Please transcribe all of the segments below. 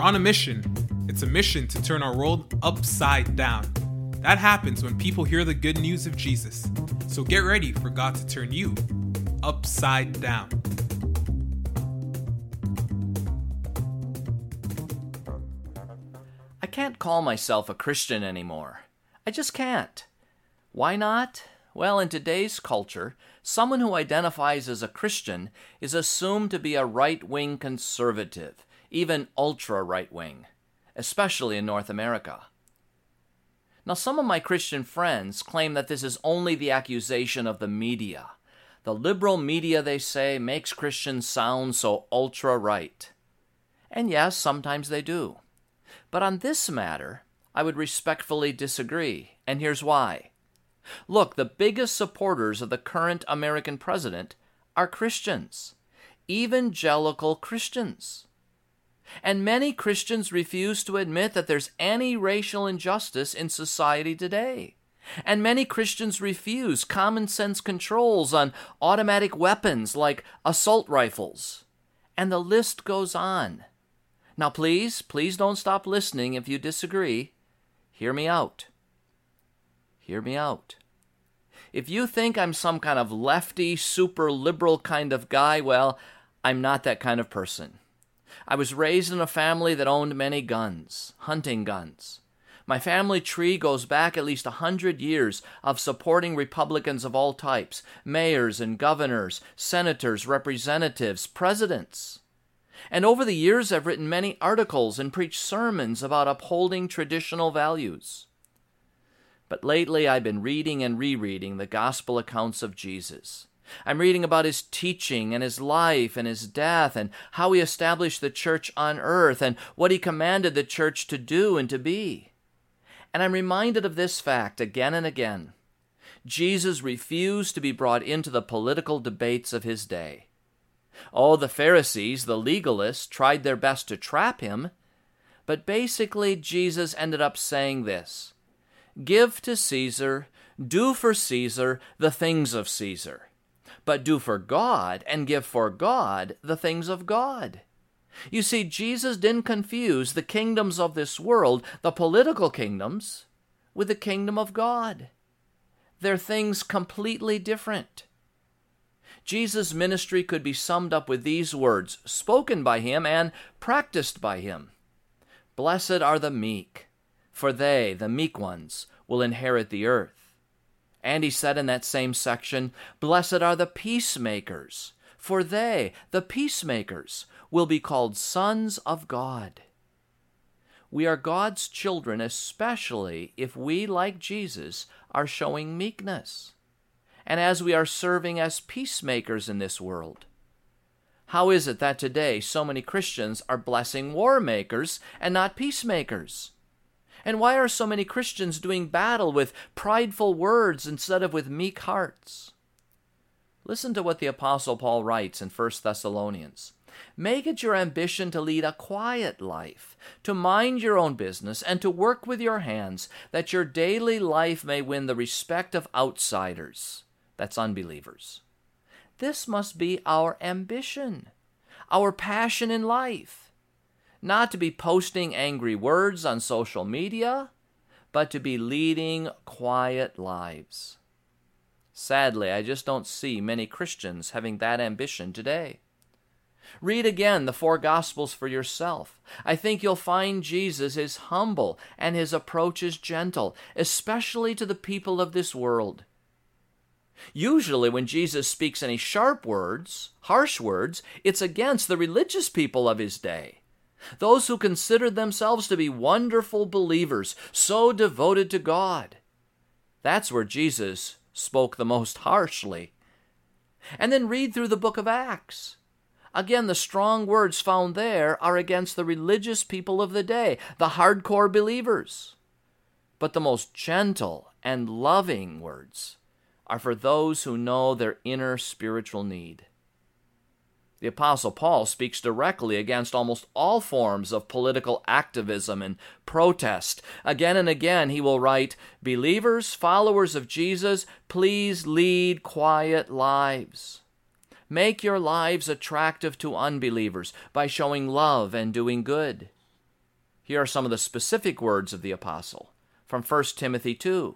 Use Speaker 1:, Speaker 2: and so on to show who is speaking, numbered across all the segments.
Speaker 1: on a mission. It's a mission to turn our world upside down. That happens when people hear the good news of Jesus. So get ready for God to turn you upside down.
Speaker 2: I can't call myself a Christian anymore. I just can't. Why not? Well, in today's culture, someone who identifies as a Christian is assumed to be a right-wing conservative, even ultra-right-wing, especially in North America. Now, some of my Christian friends claim that this is only the accusation of the media. The liberal media, they say, makes Christians sound so ultra-right. And yes, sometimes they do. But on this matter, I would respectfully disagree, and here's why. Look, the biggest supporters of the current American president are Christians, evangelical Christians. And many Christians refuse to admit that there's any racial injustice in society today. And many Christians refuse common sense controls on automatic weapons like assault rifles. And the list goes on. Now please don't stop listening if you disagree. Hear me out. Hear me out. If you think I'm some kind of lefty, super liberal kind of guy, well, I'm not that kind of person. I was raised in a family that owned many guns, hunting guns. My family tree goes back at least 100 years of supporting Republicans of all types, mayors and governors, senators, representatives, presidents. And over the years, I've written many articles and preached sermons about upholding traditional values. But lately, I've been reading and rereading the gospel accounts of Jesus. I'm reading about his teaching and his life and his death and how he established the church on earth and what he commanded the church to do and to be. And I'm reminded of this fact again and again. Jesus refused to be brought into the political debates of his day. Oh, the Pharisees, the legalists, tried their best to trap him, but basically Jesus ended up saying this: give to Caesar, do for Caesar the things of Caesar, but do for God and give for God the things of God. You see, Jesus didn't confuse the kingdoms of this world, the political kingdoms, with the kingdom of God. They're things completely different. Jesus' ministry could be summed up with these words, spoken by him and practiced by him. Blessed are the meek, for they, the meek ones, will inherit the earth. And he said in that same section, blessed are the peacemakers, for they, the peacemakers, will be called sons of God. We are God's children, especially if we, like Jesus, are showing meekness, and as we are serving as peacemakers in this world. How is it that today so many Christians are blessing war makers and not peacemakers? And why are so many Christians doing battle with prideful words instead of with meek hearts? Listen to what the Apostle Paul writes in 1 Thessalonians. Make it your ambition to lead a quiet life, to mind your own business, and to work with your hands, that your daily life may win the respect of outsiders. That's unbelievers. This must be our ambition, our passion in life. Not to be posting angry words on social media, but to be leading quiet lives. Sadly, I just don't see many Christians having that ambition today. Read again the 4 Gospels for yourself. I think you'll find Jesus is humble and his approach is gentle, especially to the people of this world. Usually when Jesus speaks any sharp words, harsh words, it's against the religious people of his day. Those who considered themselves to be wonderful believers, so devoted to God. That's where Jesus spoke the most harshly. And then read through the book of Acts. Again, the strong words found there are against the religious people of the day, the hardcore believers. But the most gentle and loving words are for those who know their inner spiritual need. The Apostle Paul speaks directly against almost all forms of political activism and protest. Again and again he will write, believers, followers of Jesus, please lead quiet lives. Make your lives attractive to unbelievers by showing love and doing good. Here are some of the specific words of the apostle from 1 Timothy 2.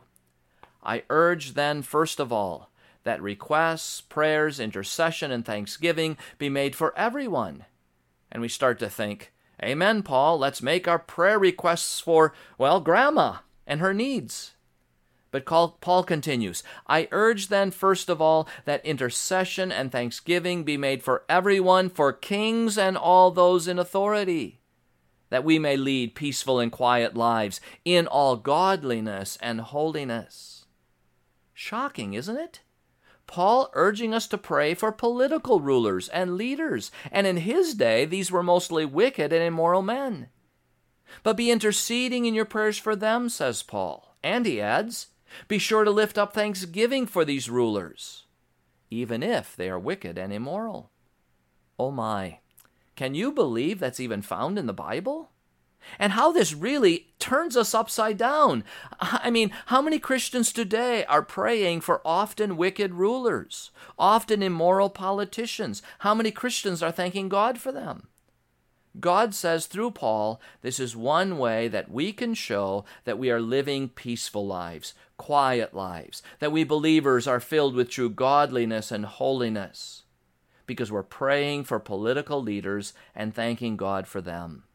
Speaker 2: I urge then, first of all, that requests, prayers, intercession, and thanksgiving be made for everyone. And we start to think, amen, Paul, let's make our prayer requests for, Grandma and her needs. But Paul continues, I urge then, first of all, that intercession and thanksgiving be made for everyone, for kings and all those in authority, that we may lead peaceful and quiet lives in all godliness and holiness. Shocking, isn't it? Paul urging us to pray for political rulers and leaders, and in his day, these were mostly wicked and immoral men. But be interceding in your prayers for them, says Paul. And he adds, be sure to lift up thanksgiving for these rulers, even if they are wicked and immoral. Oh my, can you believe that's even found in the Bible? And how this really turns us upside down. I mean, how many Christians today are praying for often wicked rulers, often immoral politicians? How many Christians are thanking God for them? God says through Paul, this is one way that we can show that we are living peaceful lives, quiet lives, that we believers are filled with true godliness and holiness, because we're praying for political leaders and thanking God for them.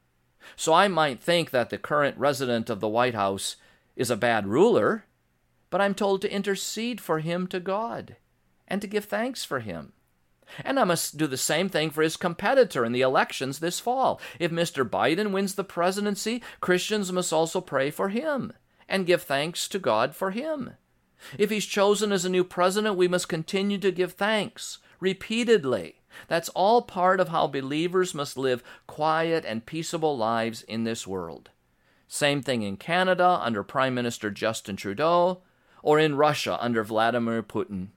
Speaker 2: So I might think that the current resident of the White House is a bad ruler, but I'm told to intercede for him to God and to give thanks for him. And I must do the same thing for his competitor in the elections this fall. If Mr. Biden wins the presidency, Christians must also pray for him and give thanks to God for him. If he's chosen as a new president, we must continue to give thanks repeatedly. That's all part of how believers must live quiet and peaceable lives in this world. Same thing in Canada under Prime Minister Justin Trudeau, or in Russia under Vladimir Putin.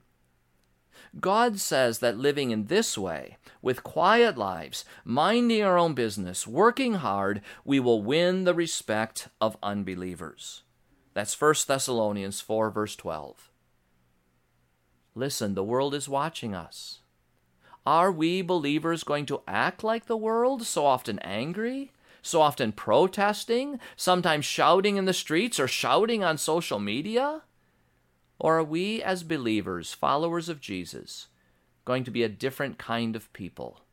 Speaker 2: God says that living in this way, with quiet lives, minding our own business, working hard, we will win the respect of unbelievers. That's 1 Thessalonians 4, verse 12. Listen, the world is watching us. Are we believers going to act like the world, so often angry, so often protesting, sometimes shouting in the streets or shouting on social media? Or are we, as believers, followers of Jesus, going to be a different kind of people?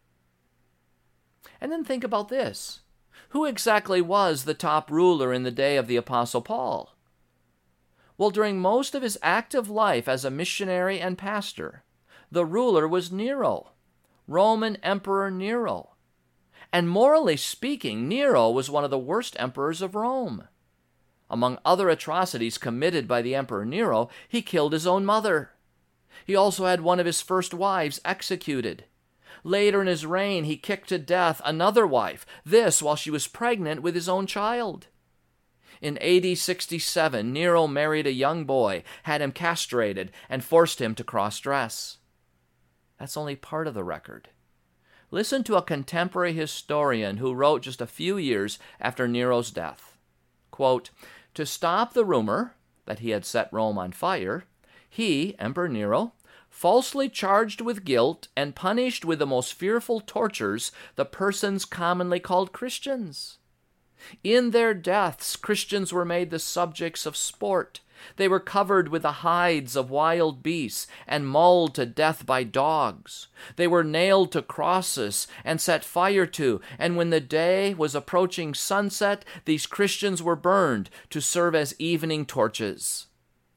Speaker 2: And then think about this. Who exactly was the top ruler in the day of the Apostle Paul? Well, during most of his active life as a missionary and pastor, the ruler was Nero, Roman Emperor Nero. And morally speaking, Nero was one of the worst emperors of Rome. Among other atrocities committed by the Emperor Nero, he killed his own mother. He also had one of his first wives executed. Later in his reign, he kicked to death another wife, this while she was pregnant with his own child. In AD 67, Nero married a young boy, had him castrated, and forced him to cross-dress. That's only part of the record. Listen to a contemporary historian who wrote just a few years after Nero's death. Quote, to stop the rumor that he had set Rome on fire, he, Emperor Nero, falsely charged with guilt and punished with the most fearful tortures the persons commonly called Christians. In their deaths, Christians were made the subjects of sport. They were covered with the hides of wild beasts and mauled to death by dogs. They were nailed to crosses and set fire to, and when the day was approaching sunset, these Christians were burned to serve as evening torches.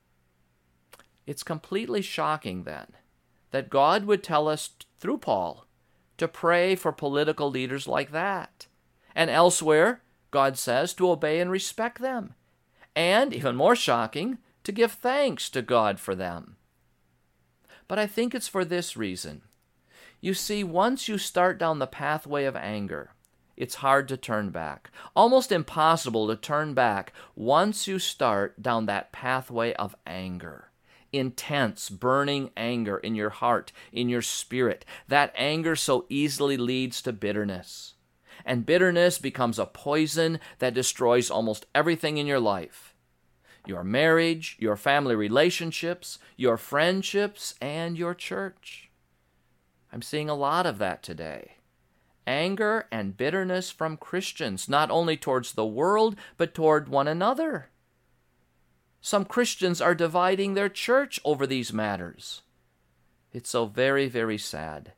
Speaker 2: It's completely shocking, then, that God would tell us through Paul to pray for political leaders like that. And elsewhere, God says to obey and respect them. And, even more shocking, to give thanks to God for them. But I think it's for this reason. You see, once you start down the pathway of anger, it's hard to turn back. Almost impossible to turn back once you start down that pathway of anger. Intense, burning anger in your heart, in your spirit. That anger so easily leads to bitterness. And bitterness becomes a poison that destroys almost everything in your life. Your marriage, your family relationships, your friendships, and your church. I'm seeing a lot of that today. anger and bitterness from Christians, not only towards the world, but toward one another. Some Christians are dividing their church over these matters. It's so very, very sad.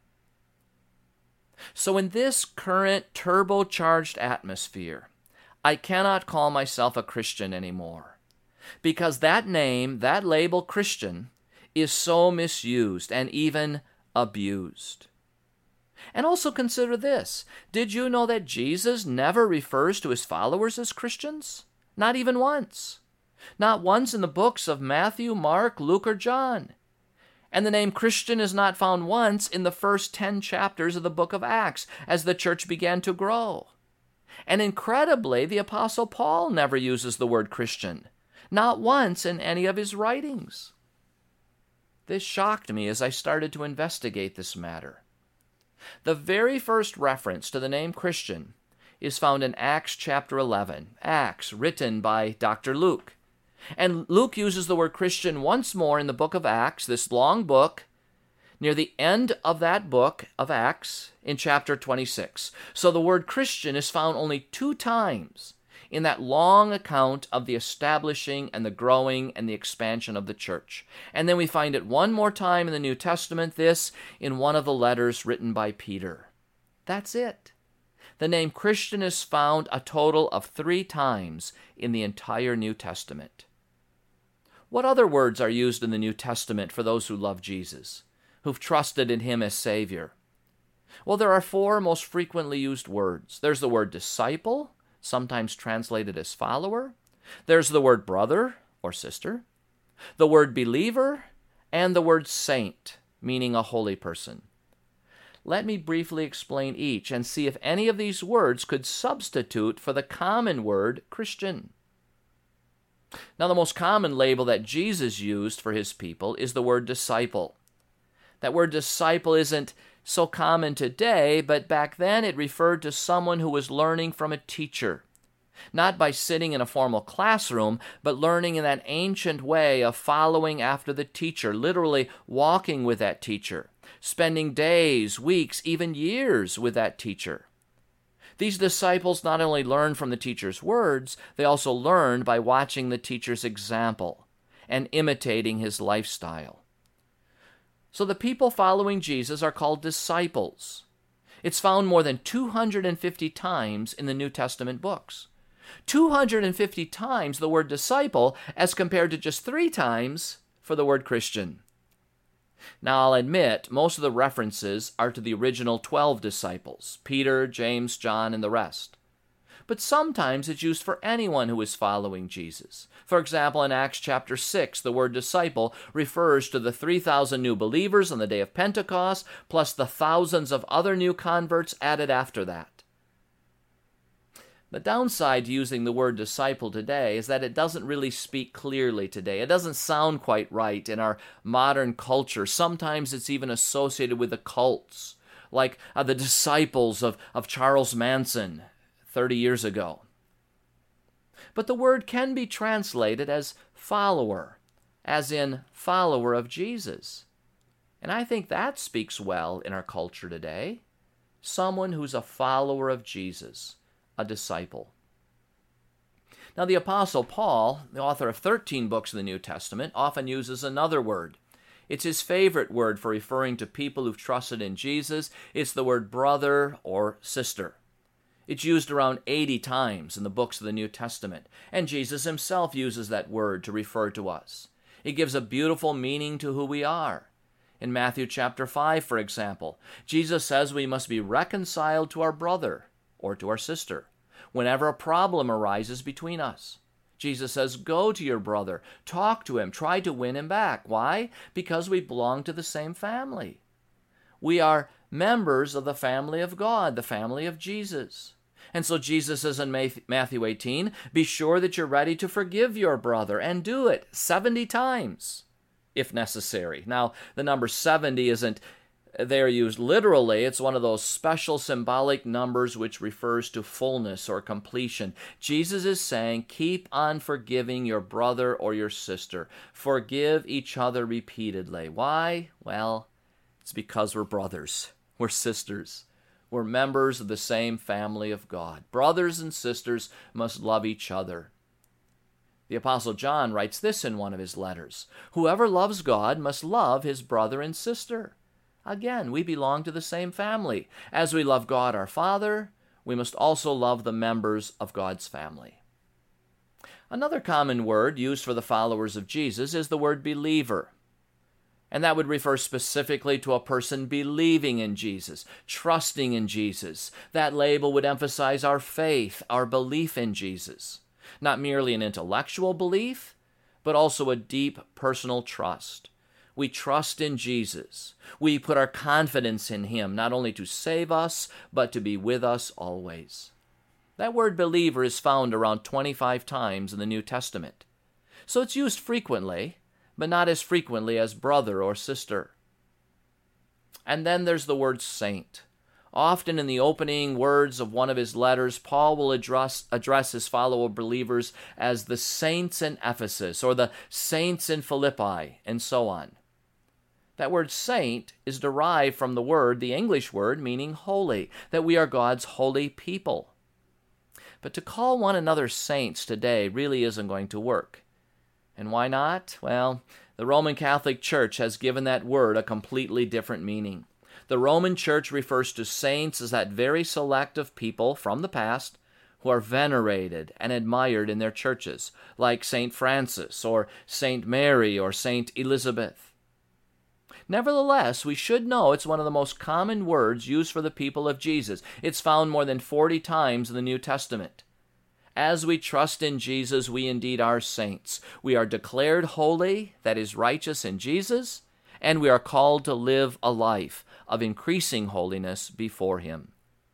Speaker 2: So in this current turbocharged atmosphere, I cannot call myself a Christian anymore, because that name, that label Christian, is so misused and even abused. And also consider this. Did you know that Jesus never refers to his followers as Christians? Not even once. Not once in the books of Matthew, Mark, Luke, or John. And the name Christian is not found once in the first 10 chapters of the book of Acts as the church began to grow. And incredibly, the Apostle Paul never uses the word Christian, not once in any of his writings. This shocked me as I started to investigate this matter. The very first reference to the name Christian is found in Acts chapter 11, Acts, written by Dr. Luke. And Luke uses the word Christian once more in the book of Acts, this long book, near the end of that book of Acts in chapter 26. So the word Christian is found only 2 times in that long account of the establishing and the growing and the expansion of the church. And then we find it one more time in the New Testament, this in one of the letters written by Peter. That's it. The name Christian is found a total of 3 times in the entire New Testament. What other words are used in the New Testament for those who love Jesus, who've trusted in him as Savior? Well, there are 4 most frequently used words. There's the word disciple, sometimes translated as follower. There's the word brother or sister, the word believer, and the word saint, meaning a holy person. Let me briefly explain each and see if any of these words could substitute for the common word Christian. Now, the most common label that Jesus used for his people is the word disciple. That word disciple isn't so common today, but back then it referred to someone who was learning from a teacher. Not by sitting in a formal classroom, but learning in that ancient way of following after the teacher, literally walking with that teacher, spending days, weeks, even years with that teacher. These disciples not only learned from the teacher's words, they also learned by watching the teacher's example and imitating his lifestyle. So the people following Jesus are called disciples. It's found more than 250 times in the New Testament books. 250 times the word disciple as compared to just 3 times for the word Christian. Now, I'll admit, most of the references are to the original 12 disciples, Peter, James, John, and the rest. But sometimes it's used for anyone who is following Jesus. For example, in Acts chapter 6, the word disciple refers to the 3,000 new believers on the day of Pentecost, plus the thousands of other new converts added after that. The downside to using the word disciple today is that it doesn't really speak clearly today. It doesn't sound quite right in our modern culture. Sometimes it's even associated with the cults, like the disciples of Charles Manson 30 years ago. But the word can be translated as follower, as in follower of Jesus. And I think that speaks well in our culture today. Someone who's a follower of Jesus, a disciple. Now, the Apostle Paul, the author of 13 books in the New Testament, often uses another word. It's his favorite word for referring to people who've trusted in Jesus. It's the word brother or sister. It's used around 80 times in the books of the New Testament, and Jesus himself uses that word to refer to us. It gives a beautiful meaning to who we are. In Matthew chapter 5, for example, Jesus says we must be reconciled to our brother or to our sister whenever a problem arises between us. Jesus says, go to your brother, talk to him, try to win him back. Why? Because we belong to the same family. We are members of the family of God, the family of Jesus. And so Jesus says in Matthew 18, be sure that you're ready to forgive your brother, and do it 70 times if necessary. Now, the number 70 isn't there used literally. It's one of those special symbolic numbers which refers to fullness or completion. Jesus is saying, keep on forgiving your brother or your sister. Forgive each other repeatedly. Why? Well, it's because we're brothers. We're sisters. We're members of the same family of God. Brothers and sisters must love each other. The Apostle John writes this in one of his letters: "Whoever loves God must love his brother and sister." Again, we belong to the same family. As we love God our Father, we must also love the members of God's family. Another common word used for the followers of Jesus is the word believer. And that would refer specifically to a person believing in Jesus, trusting in Jesus. That label would emphasize our faith, our belief in Jesus. Not merely an intellectual belief, but also a deep personal trust. We trust in Jesus. We put our confidence in Him, not only to save us, but to be with us always. That word believer is found around 25 times in the New Testament. So it's used frequently, but not as frequently as brother or sister. And then there's the word saint. Often in the opening words of one of his letters, Paul will address his fellow believers as the saints in Ephesus or the saints in Philippi, and so on. That word saint is derived from the English word meaning holy, that we are God's holy people. But to call one another saints today really isn't going to work. And why not? Well, the Roman Catholic Church has given that word a completely different meaning. The Roman Church refers to saints as that very select of people from the past who are venerated and admired in their churches, like St. Francis or St. Mary or St. Elizabeth. Nevertheless, we should know it's one of the most common words used for the people of Jesus. It's found more than 40 times in the New Testament. As we trust in Jesus, we indeed are saints. We are declared holy, that is righteous in Jesus, and we are called to live a life of increasing holiness before Him.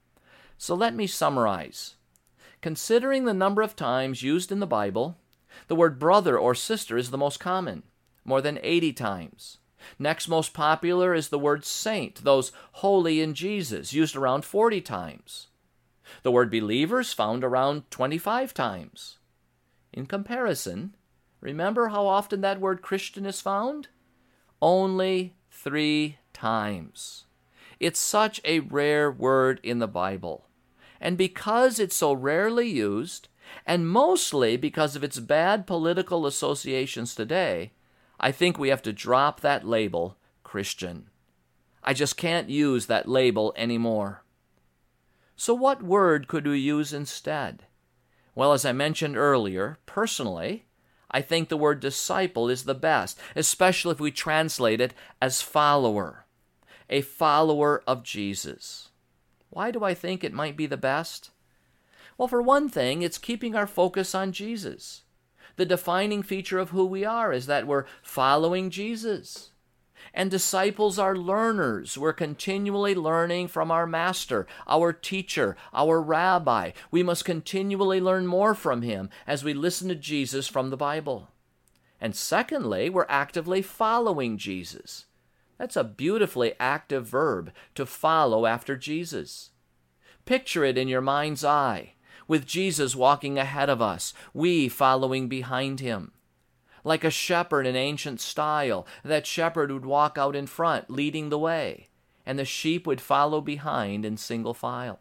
Speaker 2: So let me summarize. Considering the number of times used in the Bible, the word brother or sister is the most common, more than 80 times. Next most popular is the word saint, those holy in Jesus, used around 40 times. The word believers found around 25 times. In comparison, remember how often that word Christian is found? Only 3 times. It's such a rare word in the Bible. And because it's so rarely used, and mostly because of its bad political associations today, I think we have to drop that label, Christian. I just can't use that label anymore. So what word could we use instead? Well, as I mentioned earlier, personally, I think the word disciple is the best, especially if we translate it as follower, a follower of Jesus. Why do I think it might be the best? Well, for one thing, it's keeping our focus on Jesus. The defining feature of who we are is that we're following Jesus. And disciples are learners. We're continually learning from our master, our teacher, our rabbi. We must continually learn more from him as we listen to Jesus from the Bible. And secondly, we're actively following Jesus. That's a beautifully active verb, to follow after Jesus. Picture it in your mind's eye, with Jesus walking ahead of us, we following behind him. Like a shepherd in ancient style, that shepherd would walk out in front, leading the way, and the sheep would follow behind in single file.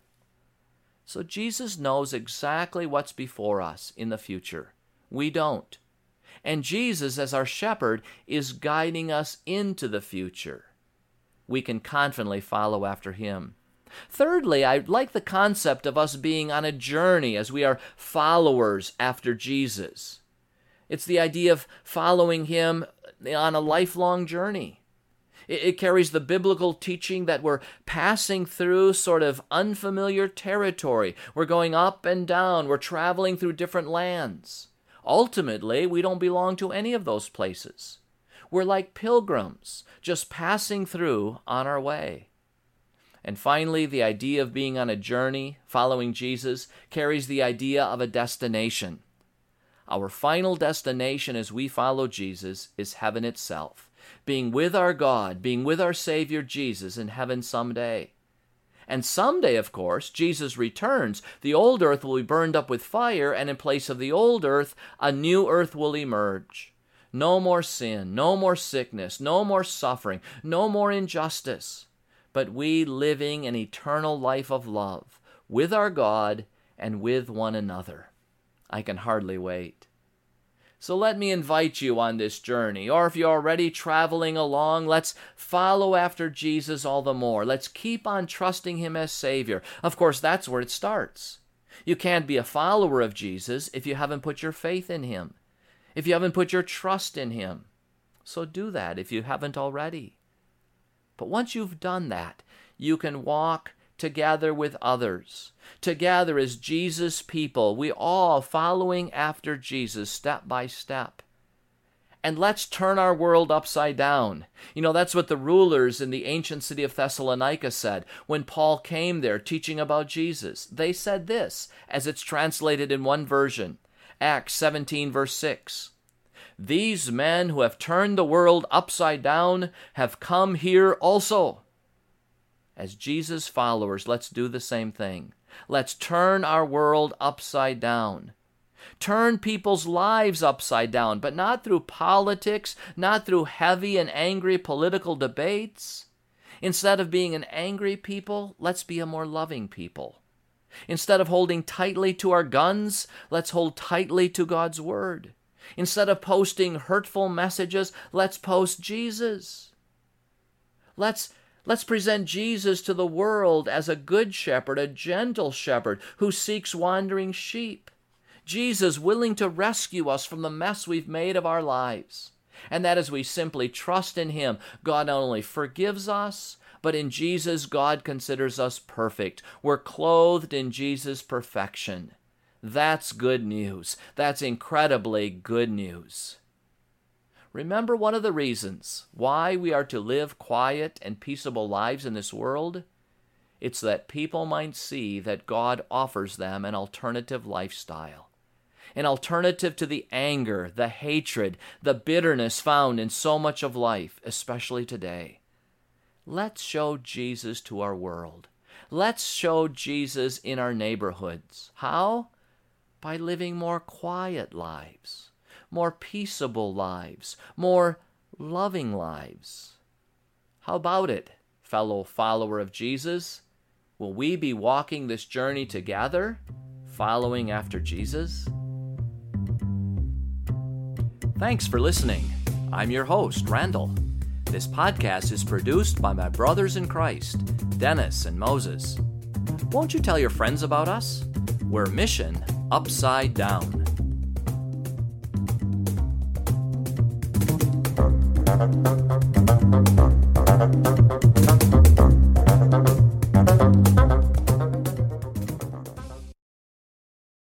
Speaker 2: So Jesus knows exactly what's before us in the future. We don't. And Jesus, as our shepherd, is guiding us into the future. We can confidently follow after him. Thirdly, I like the concept of us being on a journey as we are followers after Jesus. It's the idea of following him on a lifelong journey. It carries the biblical teaching that we're passing through sort of unfamiliar territory. We're going up and down. We're traveling through different lands. Ultimately, we don't belong to any of those places. We're like pilgrims, just passing through on our way. And finally, the idea of being on a journey, following Jesus, carries the idea of a destination. Our final destination as we follow Jesus is heaven itself, being with our God, being with our Savior Jesus in heaven someday. And someday, of course, Jesus returns. The old earth will be burned up with fire, and in place of the old earth, a new earth will emerge. No more sin, no more sickness, no more suffering, no more injustice. but we living an eternal life of love with our God and with one another. I can hardly wait. So let me invite you on this journey, or if you're already traveling along, let's follow after Jesus all the more. Let's keep on trusting him as Savior. Of course, that's where it starts. You can't be a follower of Jesus if you haven't put your faith in him, if you haven't put your trust in him. So do that if you haven't already. But once you've done that, you can walk together with others, together as Jesus' people, we all following after Jesus step by step. And let's turn our world upside down. That's what the rulers in the ancient city of Thessalonica said when Paul came there teaching about Jesus. They said this, as it's translated in one version, Acts 17, verse 6. These men who have turned the world upside down have come here also. As Jesus' followers, let's do the same thing. Let's turn our world upside down. Turn people's lives upside down, but not through politics, not through heavy and angry political debates. Instead of being an angry people, let's be a more loving people. Instead of holding tightly to our guns, let's hold tightly to God's word. Instead of posting hurtful messages, let's post Jesus. Let's present Jesus to the world as a good shepherd, a gentle shepherd who seeks wandering sheep. Jesus willing to rescue us from the mess we've made of our lives. And that as we simply trust in him, God not only forgives us, but in Jesus, God considers us perfect. We're clothed in Jesus' perfection. That's good news. That's incredibly good news. Remember one of the reasons why we are to live quiet and peaceable lives in this world? It's that people might see that God offers them an alternative lifestyle. An alternative to the anger, the hatred, the bitterness found in so much of life, especially today. Let's show Jesus to our world. Let's show Jesus in our neighborhoods. How? By living more quiet lives, more peaceable lives, more loving lives. How about it, fellow follower of Jesus? Will we be walking this journey together, following after Jesus? Thanks for listening. I'm your host, Randall. This podcast is produced by my brothers in Christ, Dennis and Moses. Won't you tell your friends about us? We're Mission Upside Down.